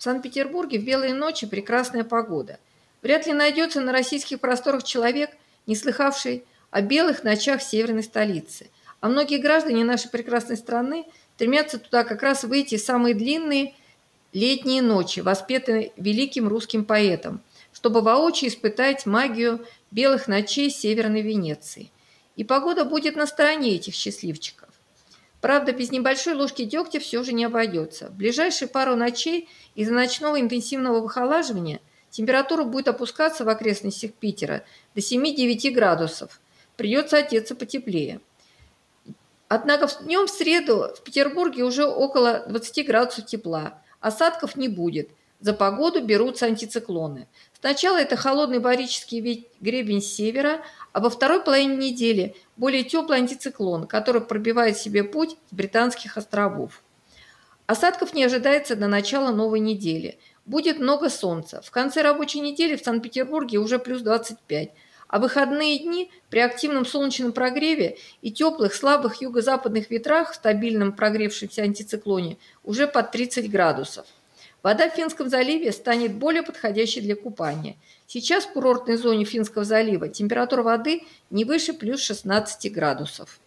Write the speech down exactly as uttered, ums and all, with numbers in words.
Санкт-Петербурге в белые ночи прекрасная погода. Вряд ли найдется на российских просторах человек, не слыхавший о белых ночах северной столицы. А многие граждане нашей прекрасной страны стремятся туда как раз в эти самые длинные летние ночи, воспетые великим русским поэтом, чтобы воочию испытать магию белых ночей северной Венеции. И погода будет на стороне этих счастливчиков. Правда, без небольшой ложки дегтя все же не обойдется. В ближайшие пару ночей из-за ночного интенсивного выхолаживания температура будет опускаться в окрестностях Питера до семи-девяти градусов. Придется одеться потеплее. Однако днем в среду в Петербурге уже около двадцати градусов тепла. Осадков не будет. За погоду берутся антициклоны. Сначала это холодный барический гребень с севера, а во второй половине недели более теплый антициклон, который пробивает себе путь с Британских островов. Осадков не ожидается до начала новой недели. Будет много солнца. В конце рабочей недели в Санкт-Петербурге уже плюс двадцать пять. А выходные дни при активном солнечном прогреве и теплых, слабых юго-западных ветрах в стабильном прогревшемся антициклоне уже под тридцать градусов. Вода в Финском заливе станет более подходящей для купания. Сейчас в курортной зоне Финского залива температура воды не выше плюс шестнадцати градусов.